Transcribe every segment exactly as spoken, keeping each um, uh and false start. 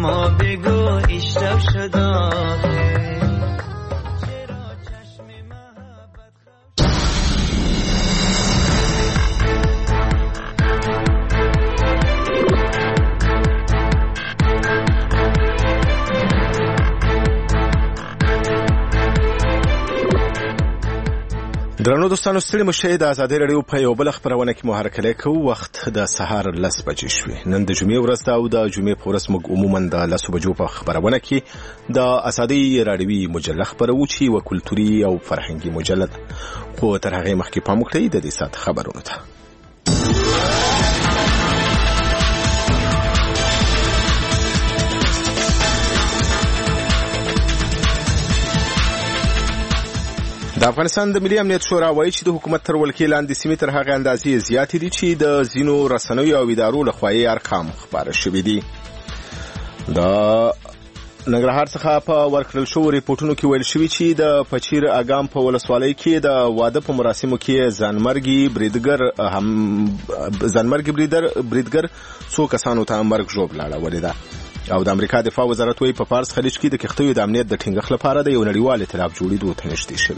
اما بگو اشتب شد آخه درنو دوستانو ستړي مشه د ازادي رادیو په یو بل خبرونه کې مو هرکلی کوو. وخت د سهار لس بجې شوې. نن د جمعې ورځ ده او د جمعې په ورځ موږ عموما د لسو بجو په خبرونه کې د ازادي رادیوي مجله خبرو چې یوه کلتوري او فرهنګي مجله ده. خو تر هغې مخکې پام وکړئ د دې ساعت خبرونو ته. د افغانستان د ملي امنیت شورا وایي چې د حکومت تر ولکې لاندې سیمې تر هغه اندازې زیاتې دي چې د ځینو رسنیو او ادارو لخوا یې ارقام خپاره شوي دي. د ننګرهار څخه په ورکړل شوو ریپورټونو کې ویل شوي چې د پچیر اګام په ولسوالۍ کې د واده په مراسمو کې ځانمرګي بریدګر هم ځانمرګي بریدګر څو کسانو ته مرګ ژوبله اړولې ده. او د امریکا دفاع وزارت وایي په فارس خلیج کې د کښتیو د امنیت د ټینګښت لپاره د یو نړیوال ائتلاف جوړېدو ته نږدې شوي.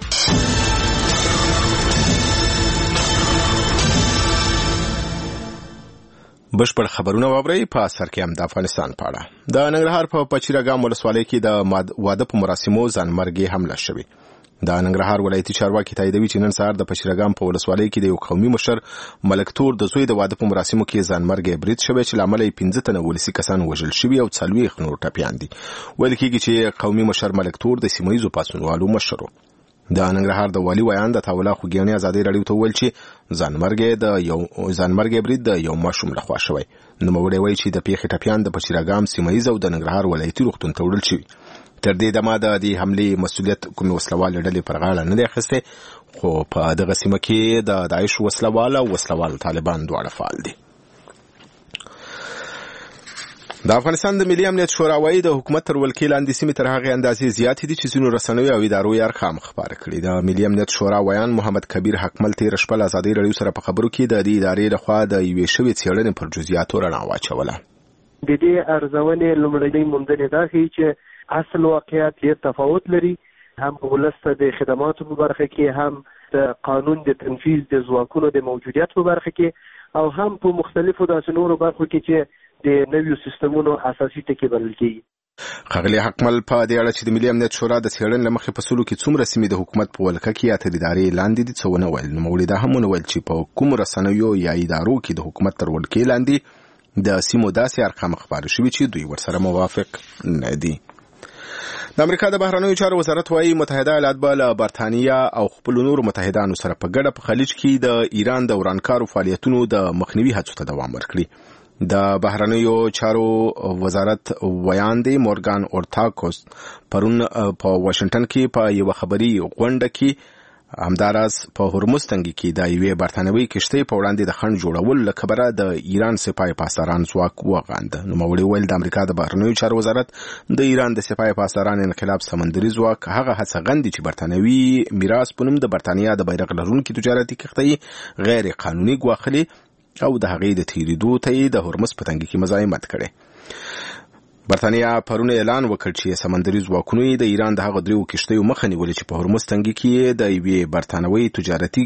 بشپړ خبرونه واورئ په اثر کې هم د افغانستان په اړه. د ننګرهار په پچیرګام ولسوالۍ کې د واده په مراسمو ځانمرګي حمله شوې. د ننګرهار ولایتي چارواکي تاییدوي چې نن سهار د پچیرګام په ولسوالۍ کې د یو قومي مشر ملک تور د زوی د واده په مراسمو کې ځانمرګي برید شوی چې له امله یې پنځه تنه ولسي کسان وژل شوي او څلوېښت نور ټپیان دي. ویل کېږي چې قومي مشر ملک تور د سیمه ییزو پاڅونوالو مشر و. د ننګرهار د والي ویان د تاوله خوږیاني ازادي رادیو ته وویل چې ځانمرګي د یو ځانمرګي برید د یو ماشوم لخوا شوی. نوموړی وایي چې د پیښې ټپیان د پچیرګام سیمه ییز او د ننګرهار ولایتي روغتون ته وړل شوي. تر دې دمه د دې حملې مسؤلیت کومې وسلوال ډلې پر غاړه نه دی اخیستی، خو په دغه سیمه کې د داعش وسلوال او وسلوال طالبان دواړه فعال دي. د افغانستان د ملي امنیت شورا وایي د حکومت تر ولکې لاندې سیمې تر هغې اندازې زیاتې دي چې ځینو رسنیو او ادارو یې ارقام خپاره کړي. د ملي امنیت شورا ویان محمد کبیر حکمل تېره شپه له ازادي رادیو سره په خبرو کې د دې ادارې لخوا د یوې شوې څېړنې پر جزئیاتو رڼا واچوله. د دې ارزونې لومړنۍ موندنې دا ښیي چې اصل واقعیت ډېر تفاوت لري، هم ولس ته د خدماتو په برخه کې، هم د قانون د تنفیذ د ځواکونو د موجودیت په برخه کې، او هم په مختلفو داسې نورو برخو کې چې د نویو سیستمونو اساسي ټکي بلل کېږي. ښاغلي حکمل په دې اړه چې د ملي امنیت شورا د څېړنې له مخې په سلو کې څومره سیمې د حکومت په ولکه کې یا تر ادارې لاندې دي څه ونه ویل. نوموړي دا هم ونه ویل چې په کومو رسنیو یا ادارو کې د حکومت تر ولکې لاندې د سیمو داسې ارقام خپاره شوي چې دوی ورسره موافق نه دي. د امریکا د بهرنیو چارو وزارت وايي متحده ایالات به له برتانیا او خپل نورو متحدانو سره په ګډه په خلیج کې د ایران د ورانکارو فعالیتونو د مخنیوي هڅو ته دوام ورکړي. د بهرنیو چارو وزارت ویان دی مورګان اورتاکوس پرون په واشنگټن کې په یو خبري غونډه کې همداراز په هرمز تنګي کې د یوې برتانوي کشتۍ په وړاندې د خنډ جوړول له کبره د ایران سپاه پاسداران ځواک وغانده. نوموړي ویل د امریکا د بهرنیو چارو وزارت د ایران د سپاه پاسداران انقلاب سمندري ځواک هغه هڅه غندي چې برتانوي میراث په نوم د برتانیا د بیرغ لرونکي تجارتي کښتۍ غیر قانوني ګواښلې او د هغې د تیریدو ته یې د هرمز په تنګي کې مزاحمت کړی. برتانیا پرون اعلان وکړ چې سمندري ځواکونو د ایران د هغه دریو کښتیو مخه نیولې چې په هرمز تنګي کې د یوې برتانوي تجارتي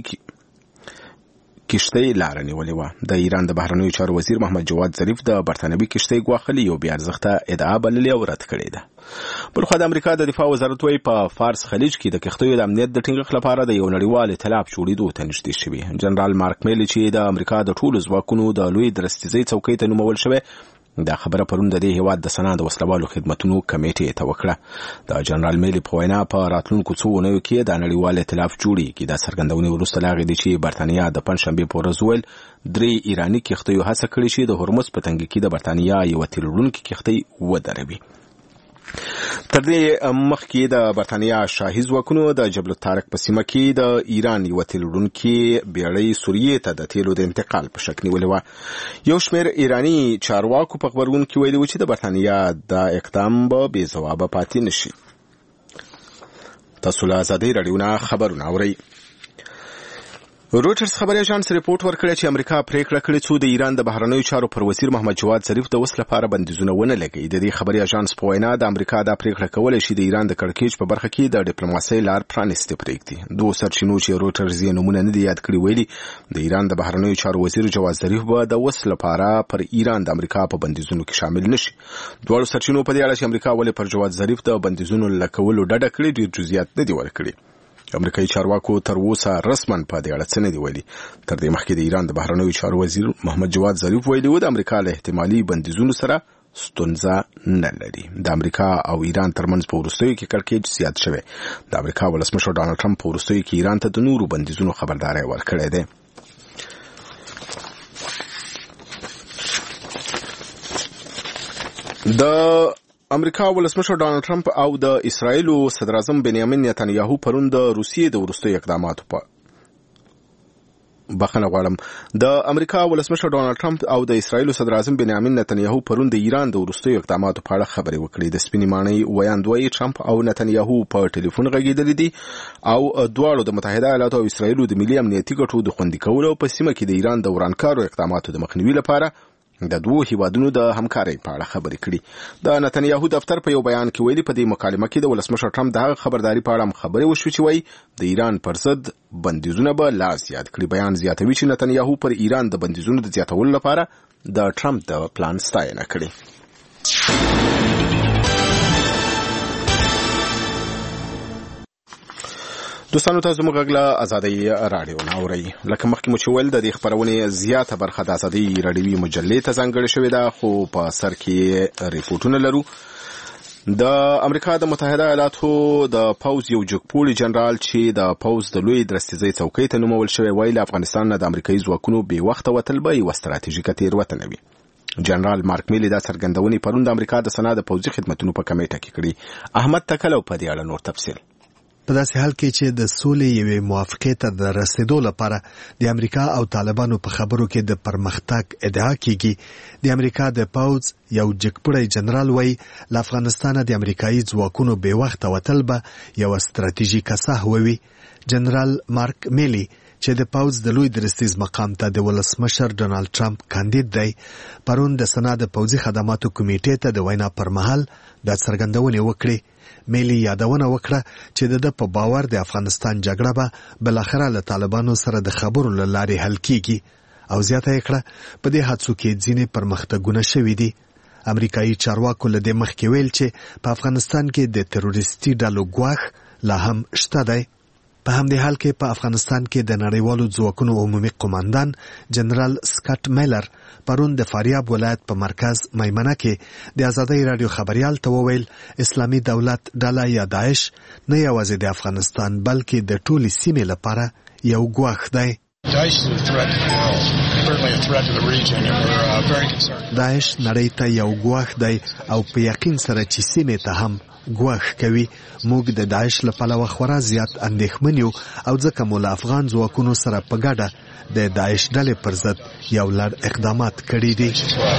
کښتۍ لاره نیولې وه. د ایران د بهرنیو چارو وزیر محمد جواد ظریف د برتانوي کښتۍ ګواښلې یو بې ارزښته ادعا بللې او رد کړې ده. بلخوا د امریکا د دفاع وزارت وايي په فارس خلیج کې د کښتیو د امنیت د ټینګښت لپاره د یو نړیوال ائتلاف جوړېدو ته نږدې شوي. جنرال مارک میلي چې د امریکا د ټولو ځواکونو د لوی درستیزۍ څوکۍ ته نومول شوی دا خبره پرون د دې هیواد د سنا د وسلوالو خدمتونو کمیټې ته وکړه. د جنرال میلي په وینا په راتلونکو څو اونیو کې د نړیوال ائتلاف جوړېږي. دا څرګندونې وروسته له هغې دي چې برتانیا د پنجشنبې په ورځ وویل درې ایراني کښتیو هڅه کړې چې د هرمز په تنګي کې د برتانیا یوه تیروونکې کښتۍ ودروي. تر دې مخکې د برتانیا شاهي ځواکونو د جبل الطارق په سیمه کې د ایران یوه تیلوړونکې بیړۍ سوریې ته د تیلو د انتقال په شک نیولې وه. یو شمېر ایراني چارواکو په خبرونه کې ویلي و چې د برتانیا دا اقدام به بې ځوابه پاتې نشي. تاسو له ازادي راډیو نه خبرونه اورئ. رويټرز خبري اژانس ریپورت ورکړی چې امریکا پریکړه کړې چې د ایران د بهرنیو چارو پر وزیر محمد جواد ظریف د وس لپاره بندیزونه ونه لګوي. د دې خبري اژانس په وینا د امریکا د پریکړه کولای شي د ایران د کړکېچ په برخه کې د ډیپلوماسۍ لار پرانیستي پرېږدي. دوه سرچینو چې رويټرز یې نومونه نه دي یاد کړي ویلي د ایران د بهرنیو چارو وزیر جواد ظریف به د وس لپاره پر ایران د امریکا په بندیزونو کې شامل نشي. دواړو سرچینو په دې اړه چې امریکا ولې پر جواد ظریف د بندیزونو لګولو ډډه کړې ډېر جزئیات نه دي ورکړي. امریکایي چارواکو تر اوسه رسماً په دې اړه څه نه دي ویلي. تر دې مخکې د ایران د بهرنیو چارو وزیر محمد جواد ظریف ویلي و د امریکا له احتمالي بندیزونو سره ستونزه نه لري. د امریکا او ایران ترمنځ په وروستیو کې کړکېچ زیات شوی. د امریکا ولسمشر ډانلډ ټرمپ په وروستیو کې ایران ته د نورو بندیزونو خبرداری ورکړی دی. د امریکا ولسمشر ډانلډ ټرمپ او د اسرایل صدر اعظم بنیامین نتنیاهو پرون د روسیې د وروستیو اقداماتو په بخنه غواړم د امریکا ولسمشر ډانلډ ټرمپ او د اسرایل صدر اعظم بنیامین نتنیاهو پرون د ایران د وروستیو اقداماتو په اړه خبرې وکړې. د سپینې ماڼۍ ویاند وایي ټرمپ او نتنیاهو په ټلیفون غږېدلي دي او دواړو د متحده ایالاتو او اسرایل د ملي امنیتي ګټو د خوندي کولو په سیمه کې د ایران د ورانکارو اقداماتو د مخنیوي لپاره د دوه هیوادونو د همکارۍ په اړه خبرې کړي. د نتنیاهو دفتر په یو بیان کې ویلي په دې مکالمه کې د ولسمشر ټرمپ د هغه خبرداري په اړه خبرې وشوې چې وایي د ایران پر ضد بندیزونه به لا زیات کړي. بیان زیاتوي چې نتنیاهو پر ایران د بندیزونو د زیاتولو لپاره د ټرمپ د پلان ستاینه کړې. دوستانو تاسو موږ غږ ازادي رادیو ناوري لکه مخکې مو چې ویل د دې خبرونې زیاته برخه د ازادي رادیوي مجلې ته ځانګړې شوې ده خو په سر کې ریپورتونه لرو. د امریکا د متحده ایالاتو د پوز یو جګپوړي جنرال چې د پوز د لوی درستیزۍ څوکۍ ته نومول شوی ویل افغانستان نه د امریکایي ځواکونو بې وخته وتل به یوه ستراتیژیکه تېروتنه وي. جنرال مارک میلی دا څرګندونې پرون د امریکا د سنا د پوځي خدمتونو په کمیټه کې کړي. احمد تکلو په دې اړه نور تفصیل. په داسې حال کې چې د سولې یوې موافقې ته د رسیدو لپاره د امریکا او طالبانو په خبرو کې د پرمختګ ادعا کیږي. د امریکا د پوز یو جګپوړی جنرال وایي له افغانستانه د امریکایي ځواکونو بې وخته وتل به یوه ستراتیژیکه سهوه وي. جنرال مارک میلی چې د پوز د لوی درستیز مقام ته د ولسمشر ډانلډ ټرمپ کاندید دی پرون د سنا د پوځي خدماتو کمیټې ته د وینا پر مهال د څرګندونې وکړې. میلی یادونه وکړه چې د په باور د افغانستان جګړه به بلاخره له طالبانو سره د خبرو له لارې حل کیږي او زیاته یې کړه په دې هڅو کې ځینې پرمختګونه شوي دي. امریکایي چارواکو له دې مخکې ویل چې په افغانستان کې د تروریستي ډلو ګواښ لا هم شته دی. په همدې حال کې په افغانستان کې د نړیوالو ځواکونو عمومي قماندان جنرال سکاټ میلر پرون د فاریاب ولایت په مرکز میمنه کې د ازادۍ رادیو خبریال ته وویل اسلامي دولت ډله یا داعش نه یوازې د افغانستان بلکې د ټولې سیمې لپاره یو ګواښ دی. داعش نړۍ ته یو ګواښ دی او په یقین سره چې سیمې ته هم ګواښ کوي. موږ د داعش له پلوه خورا زیات اندېښمن یو او ځکه مو له افغان ځواکونو سره په ګډه د داعش ډلې پر ضد یو لړ اقدامات کړي دي.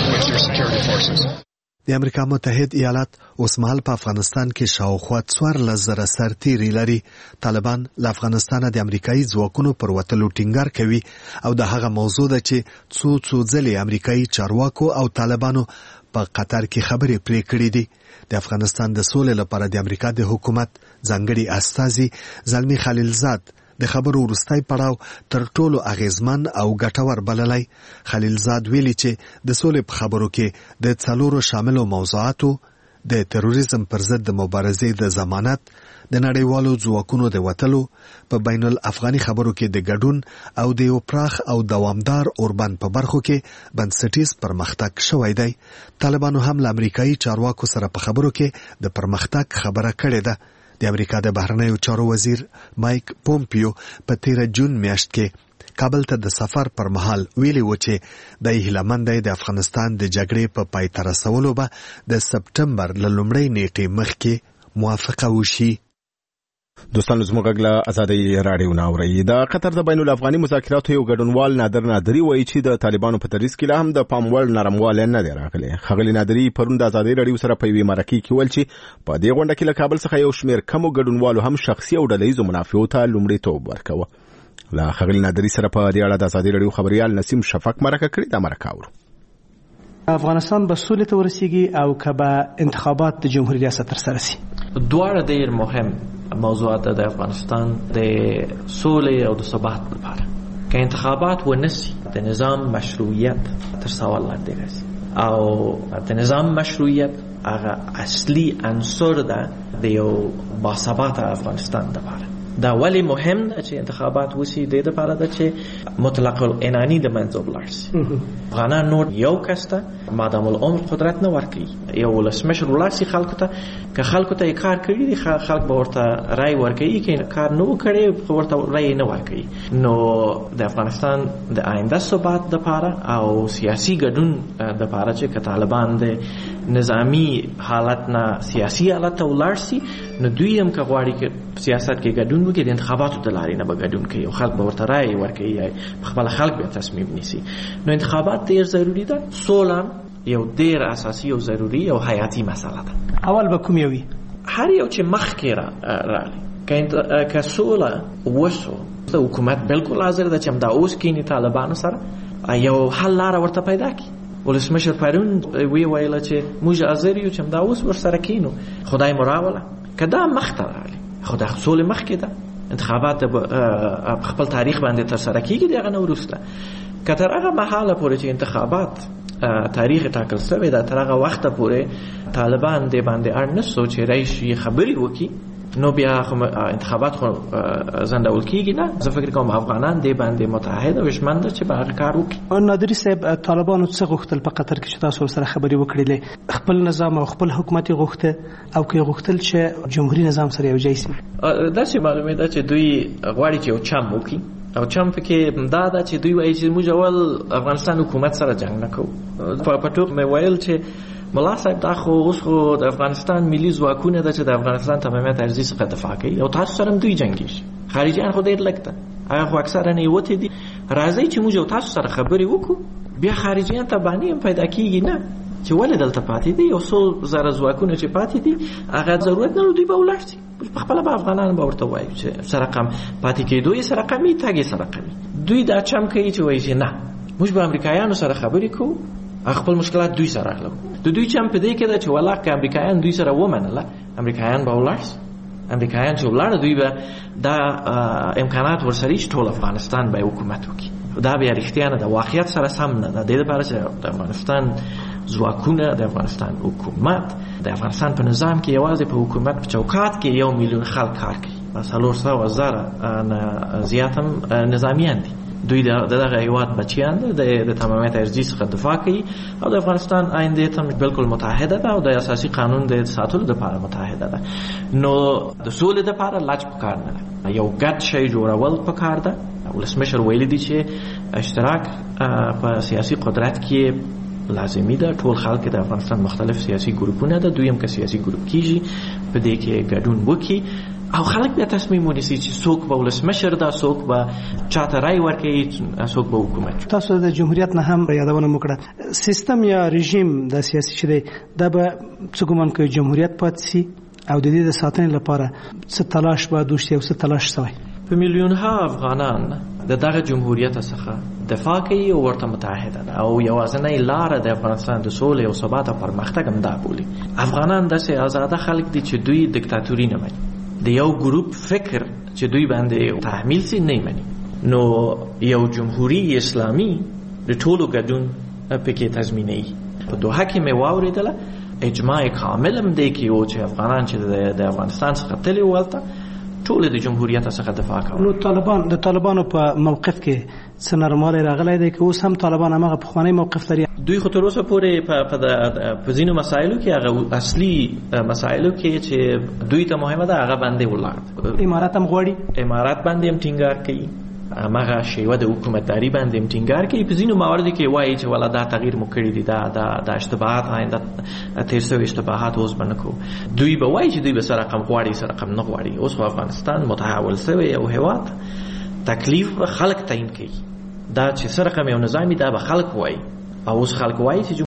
د امریکا متحد ایالات اوسمهال په افغانستان کې شاوخوا څوارلس زره سرتیري لري. طالبان له افغانستانه د امریکایي ځواکونو پر وتلو ټینګار کوي او د هغه موضوع ده چې څو څو ځلې امریکایي چارواکو او طالبانو په قطر کې خبرې پرې کړې دي. د افغانستان د سولې لپاره د امریکا د حکومت ځانګړي استازي زلمی خلیلزاد د خبرو وروستی پړاو تر ټولو اغیزمن او ګټور بللی. خلیلزاد ویلي چې د سولې په خبرو کې د څلورو شاملو موضوعاتو د تروریزم پر ضد د مبارزې د ضمانت، د نړیوالو ځواکونو د وتلو، په بین الافغاني خبرو کې د ګډون او د یو پراخ او دوامدار اوربند په برخو کې بنسټیز پرمختګ شوی دی. طالبانو هم له امریکایي چارواکو سره په خبرو کې د پرمختګ خبره کړې ده. د امریکا د بهرنیو چارو وزیر مایک پومپیو په تیره جون میاشت کې کابل ته د سفر پر مهال ویلي و چې د هیلمند د افغانستان د جګړې په پای ته رسولو به د سپټمبر له لومړۍ نیټې مخکې موافقه وشي. دوستانو زموږ غږ له ازادۍ راډیو ناوري. د قطر د بین الافغاني مذاکراتو یو ګډونوال نادر نادري وایي چې د طالبانو په تدریس کې لا هم د پام وړ نرموالی نه دی راغلی. ښاغلي نادري پرون د ازادۍ راډیو سره په یوې مرکې کې ویل چې په دې غونډه کې له کابل څخه یو شمېر کمو ګډونوالو هم شخصي او ډله ییزو منافعو ته لومړیتوب ورکوه. لا خغل نادری سره په دې اړه د ازادي رادیو خبريال نسیم شفق مرکه کړی دا مرکه اورو. افغانستان به سولې ته ورسیږي او که به انتخابات د جمهوریت ریاست ترسره شي. دواړه ډېر مهم موضوعات د افغانستان د سولې او د ثبات لپاره. که انتخابات ونسي د نظام مشروعیت تر سوال لاندې راځي او د نظام مشروعیت هغه اصلي عنصر ده د یو باثباته افغانستان لپاره. دا ولی مهم ده چې انتخابات وشي د دې لپاره ده چې مطلق العنانی د منځ ولاړ شي. افغانان نور یو کس ته مادام العمر قدرت نه ورکوي، یو ولسمشر ولاړ شي خلکو ته، که خلکو ته کار کړي دي خلک به ورته رای ورکوي، که کار نه کړي ورته رای نه ورکوي. نو د افغانستان د آینده ثبات لپاره او سیاسي ګډون لپاره چې که طالبان د نظامی حالت نه سیاسي حالت ته ولاړ شي، نو دوی هم که غواړي چې سیاست کې ګډون وکړي د انتخاباتو د لارې نه به ګډون کوي او خلک به ورته رایې ورکوي، خپله خلک به تصمیم نیسي. نو انتخابات ډېر ضروري ده. سوله یو ډېر اساسي او ضروري او حیاتي مسله ده. اول به کوم یو وي؟ هر یو چې مخکې راغلی که سوله وشو، حکومت بالکل حاضر ده چې همدا اوس کینی طالبانو سره یو حل لاره ورته پیدا کړي. ولسمشر پرون وی ویله چې موږ حاضر یو چې همدا اوس ورسره کینو، خدای مو راوله. که دا مخته راغلی خو د سولې مخکې ده، انتخابات خپل تاریخ باندې ترسره کېږي د هغه نه وروسته. که تر هغه مهاله پورې چې انتخابات تاریخ ټاکل شوی ده، تر هغه وخته پورې طالبان دې باندې اړ نه سو چې رئیس خبرې وکړي، نو بیا انتخابات خو ځنډول کېږي نه. زه فکر کوم افغانان دې باندې متحد او ژمن دي چې به هغه کار وکړي. نادري صاحب، طالبانو څه غوښتل په قطر کې چې تاسو سره خبرې وکړلې؟ خپل نظام او خپل حکومت غوښته او که غوښتل چې جمهوریت نظام سره یو ځای شي؟ داسې معلومه ده چې دوی غواړي چې یو چم وکړي او چم پکې دا ده چې دوی وایي چې موږ اول افغانستان حکومت سره جنګ نه کوو. په ټوک مې ویل چې ملا صاحب دا خو اوس خو د افغانستان ملي ځواکونه ده چې د افغانستان تمامیت ارضي څخه دفاع کوي او تاسو سره دوی جنګیږي. خارجيان خو ډېر لږ ده، هغه خو اکثره نه وته دي. راځي چې موږ تاسو سره خبرې وکړو، بیا خارجيان ته باندې هم پیدا کیږي نه چې ولې دلته پاتې دي. یو څو زره ځواکونه چې پاتې دي هغه ضرورت نه دوی به ولاړ شي. په خپل به افغانان به ورته وایي چې سره رقم پاتې کېدو یې سره رقمي تاګي سره رقمي. دوی دا چم کوي چې وایي چې نه موږ به امریکایانو سره خبرې کوو، خپل مشکلات دوی سره حل کوو. د دوی چم په دې کې ده چې والله که امریکایان دوی سره ومنله، امریکایان به ولاړ شي. امریکایان چې ولاړ دوی به دا امکانات ورسره چې ټول افغانستان به حکومت وکړي. دا بیا رښتیا نه ده، واقعیت سره سم نه ده. د دې لپاره چې د افغانستان ځواکونه، د افغانستان حکومت، د افغانستان په نظام کې یوازې په حکومت په چوکات کې یو میلیون خلک کار کوي، څلور سوه زره نه زیات هم نظامیان دي. دوی د دغه هیواد بچیان دي، د تمامیت ارضي څخه دفاع کوي او د افغانستان آینده ته بالکل متحده ده او د اساسي قانون د ساتلو لپاره متحده ده. نو د سولې لپاره لاج پکار نه ده، یو ګډ شی جوړول پکار ده. ولسمشر ویلي دي چې اشتراک په سیاسي قدرت کې لازمي ده. ټول خلک د افغانستان مختلف سیاسي ګروپونه ده، دوی هم که سیاسي ګروپ کیږي په دې کې ګډون وکړي او خلک بیا تصمیم ونیسي چې څوک به ولسمشر ده، څوک به چاته رای ورکوي، څوک به حکومت. تاسو د جمهوریت نه هم یادونه وکړه. سیستم یا رژیم د سیاسي چې دی دا به څه ګمان کوي جمهوریت پاتې شي او د دې د ساتنې لپاره څه تلاش باید وشي او څه تلاش شوی؟ په میلیونها افغانان د دغه جمهوریت څخه دفاع کوي او ورته متحده ده او یوازینۍ لاره د افغانستان د سولې او ثبات او پرمختګ هم دا بولي. افغانان داسې آزاده خلک دي چې دوی دیکتاتوري نه مني، د یو ګروپ فکر چې دوی باندې تحمیل سي نه مني. نو یو جمهوریت اسلامي د ټولو ګډون پکې تضمینوي. په دوحه کې مې واورېدله اجماع کامل هم دی کې و چې افغانان چې د افغانستان څخه تللي ولته ټول د جمهوریت څخه دفاع کوي. نو طالبان د طالبانو په موقف کې څه نرموالی راغلی دی که اوس هم طالبان همغه پخوانی موقف لري؟ دوی خو تر اوسه پورې په ځینو مسایلو کې هغه اصلي مسایلو کې چې دوی ته مهمه ده هغه باندې ولاړ. امارات هم غواړي، امارات باندې هم ټینګار کوي، هغه شیوه د حکومتداري باندې هم ټینګار کوي. په ځینو مواردو کې وایي چې والا دا تغییر مو کړی دي، دا د اشتباهات آینده تیر شوي اشتباهات اوس به نه کوو. دوی به وایي چې دوی به سره رقم غواړي، سره رقم نه غواړي. اوس خو افغانستان متحول شوی یو هیواد، تکلیف خلک تعیین کوي. دا چې سره رقم یو نظامي دا به خلک وایي او اوس خلک وایي چې